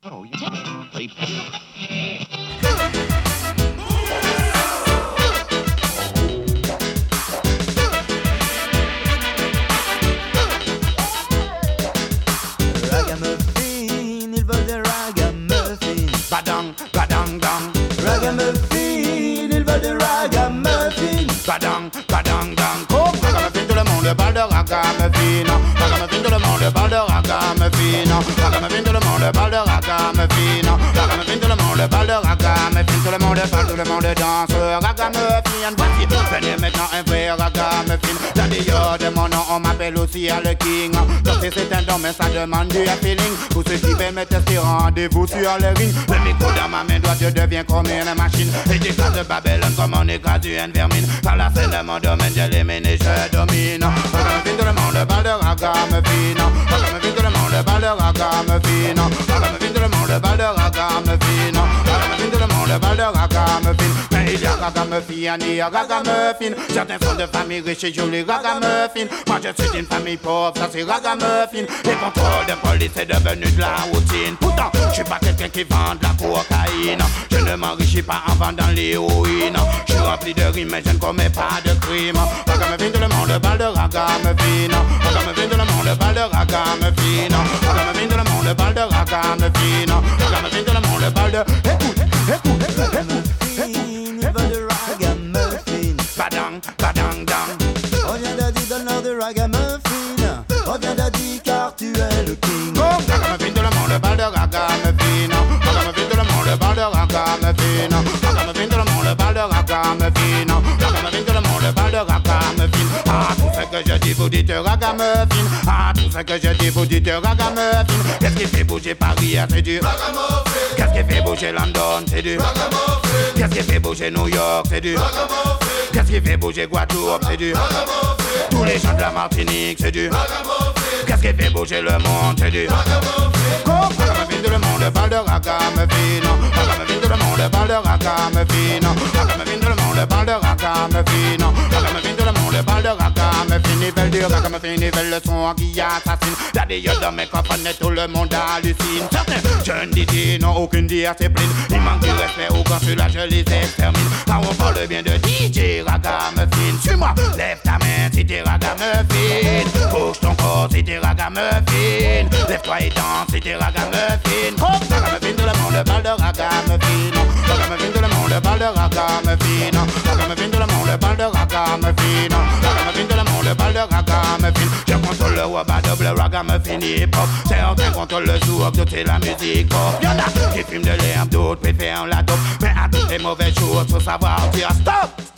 Oh, yeah. Ragamuffin, ils veulent des ragamuffins. Badang, badang, dang. Ragamuffin, ils veulent des ragamuffins. Badang, badang, dang. Oh, ragamuffin, tout le monde parle de ragamuffin. Ragamuffin, tout le monde parle de ragamuffin. Ragamuffin, tout le monde parle de ragamuffin. Ragamuffin, tout le monde parle de ragamuffin. Tout le monde parle, tout le monde danse. Ragamuffin, voici, venez maintenant un vrai ragamuffin. D'ailleurs, de mon nom, on m'appelle aussi le King. Danser c'est un don, mais ça demande du feeling. Pour ceux qui veulent me tester, rendez-vous sur le ring. Le micro dans ma main droite, je deviens comme une machine. Et j'écrase de Babylone comme on écrase une vermine. Par la scène de mon domaine, je l'émine et je domine. Ragamuffin, tout le monde parle de ragamuffin. Ragamuffin, tout le monde parle de ragamuffin. Ragamuffin, tout le monde parle de ragamuffin. Ragamuffin, tout le monde parle de ragamuffin. Mais il y a ragamuffin et ragamuffin. Certains sont de famille riche et jolie ragamuffin. Moi je suis d'une famille pauvre, ça c'est ragamuffin. Les contrôles de police est devenu de la routine. Pourtant, je suis pas quelqu'un qui vend de la cocaïne. Je ne m'enrichis pas en vendant l'héroïne. Je suis rempli de rimes mais je ne commets pas de crime. Ragamuffin, tout le monde parle de ragamuffin. Ragamuffin, tout le monde parle de ragamuffin. Ragamuffin, tout le monde parle de ragamuffin. Ragamuffin, tout le monde parle de... Écoute, écoute, Ragamuffin, ils veulent des ragamuffins. badang, badang, dang. On vient de dire donne-leur des ragamuffins. On vient de dire car tu es le king. Oh, ragamuffin, tout le monde parle de ragamuffin. Ragamuffin, tout le monde parle de ragamuffin. Ragamuffin, tout le monde parle de ragamuffin. Ragamuffin, tout le monde parle de ragamuffin. Ah, tout ce que je dis, vous dites ragamuffin. Ah, tout ce que je dis, vous dites ragamuffin. Qu'est-ce qui fait bouger Paris, c'est du ragamuffin. Qu'est-ce qui fait bouger London, c'est du ragamuffin. Qu'est-ce qui fait bouger New York, c'est du ragamuffin. Qu'est-ce qui fait bouger Guadeloupe, c'est du ragamuffin. Tous les gens de la Martinique, c'est du ragamuffin. Qu'est-ce qui fait bouger le monde, c'est du ragamuffin. Ragamuffin, tout le monde parle de ragamuffin. Ragamuffin, tout le monde parle de ragamuffin. Ragamuffin, tout le monde parle de ragamuffin. Ragamuffin, tout le monde parle de ragamuffin. Ils veulent du ragamuffin, ils veulent le son qui assassine. D'ailleurs dans mes coffres, tout le monde hallucine. Certains jeunes DJ n'ont aucune discipline. Ils manquent du respect au consulat, je les extermine. Quand on parle bien de DJ ragamuffin, suis-moi, lève ta main si t'es ragamuffin. Bouge ton corps si t'es ragamuffin. Lève-toi et danse si t'es ragamuffin. Ragamuffin, tout le monde parle de ragamuffin. Ragamuffin, tout le monde parle de ragamuffin. Ragamuffin, tout le monde parle de ragamuffin. Ragamuffin, tout le monde parle de ragamuffin. Je contrôle le web à double ragamuffin hip-hop. Certains contrôlent le souk, d'autres c'est la musique pop. Y'en a qui fument de l'herbe, d'autres préfèrent la dope. Mais à toutes les mauvaises choses, faut savoir dire stop.